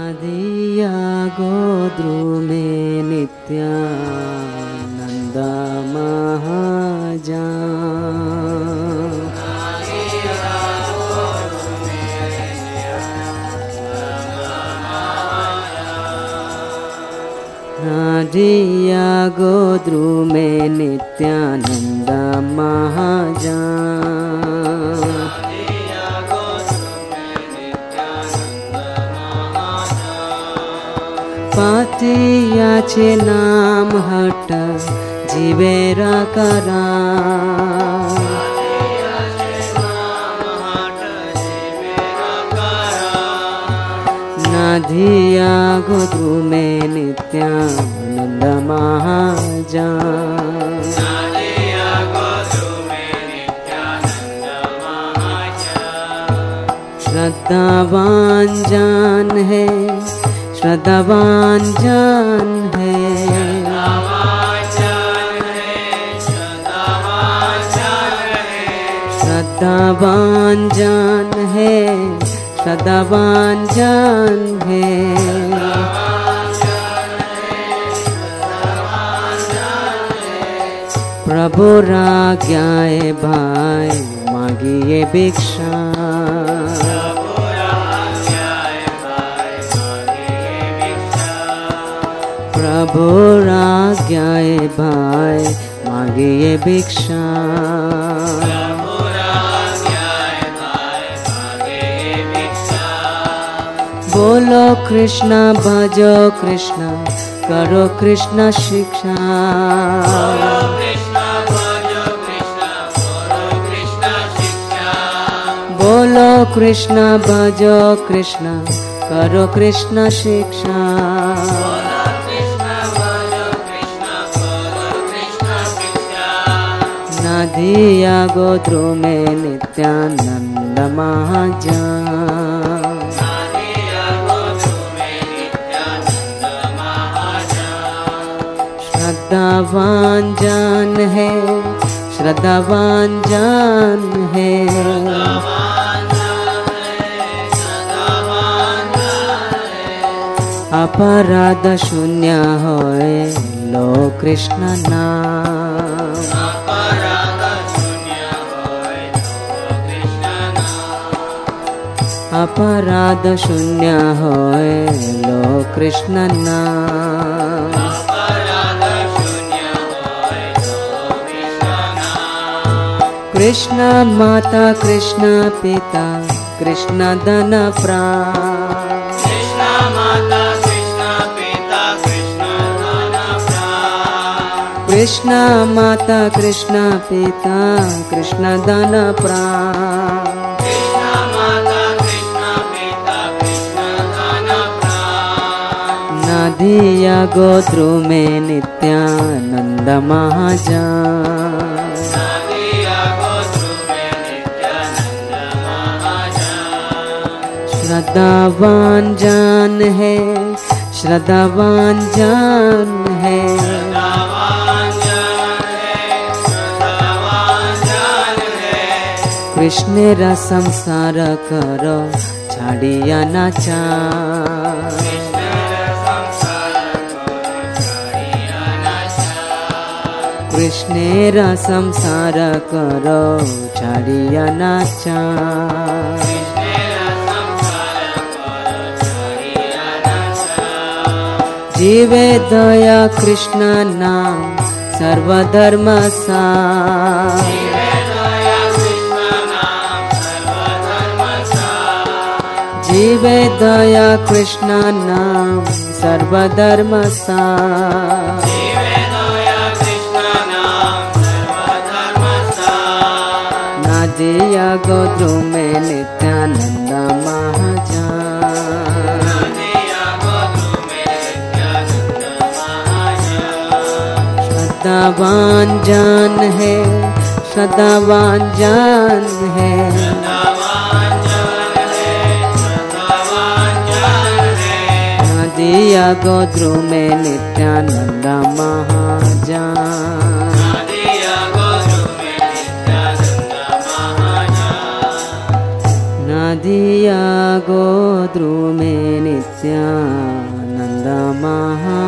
नदिया गोद्रुमे नित्यानंद महाजान। नदिया गोद्रुमे नित्यानंद महाजान। पातियाछे नाम हट जीवेर करा। नदिया गोद्रुमे नित्यानंद महाजान। श्रद्धावान जान है, श्रद्धावान जान है, श्रद्धावान जान है, श्रद्धावान जान है। प्रभु आज्ञाए भाई मांगिए भिक्षा। प्रभु आज्ञाए भाई मांगिए भिक्षा। बोलो कृष्ण भजो कृष्ण करो कृष्ण शिक्षा। बोलो कृष्ण भजो कृष्ण करो कृष्ण शिक्षा। नदिया गोद्रुमे नित्यानंद महाजान। श्रद्धावान जान है, श्रद्धावान जान है, अपराध शून्य होए लो कृष्ण नाम। अपराध शून्य होए लो कृष्ण नाम। कृष्ण माता कृष्ण पिता कृष्ण धन प्राण। कृष्ण माता कृष्ण पिता कृष्ण धन प्राण। कृष्ण माता कृष्ण पिता कृष्ण धन प्राण। कृष्ण माता कृष्ण पिता कृष्ण धन प्राण। नदिया गोद्रुमे नित्यानंद महाजान। श्रद्धावान जान है, श्रद्धावान जान है, कृष्ण रा संसार करो छाड़िया नाचा। कृष्ण रा संसार करो छाड़िया नाचा। जीवे दया कृष्ण नाम सर्वधर्म सार। जीवे दया कृष्ण नाम सर्वधर्म सार। नदिया गोद्रुमे नित्यानंद महाजान। श्रद्धावान जान है, श्रद्धावान जान है, नदिया गोद्रुमे नित्यानंद महाजान। नदिया दिया गोद्रुमे नित्यानंद महा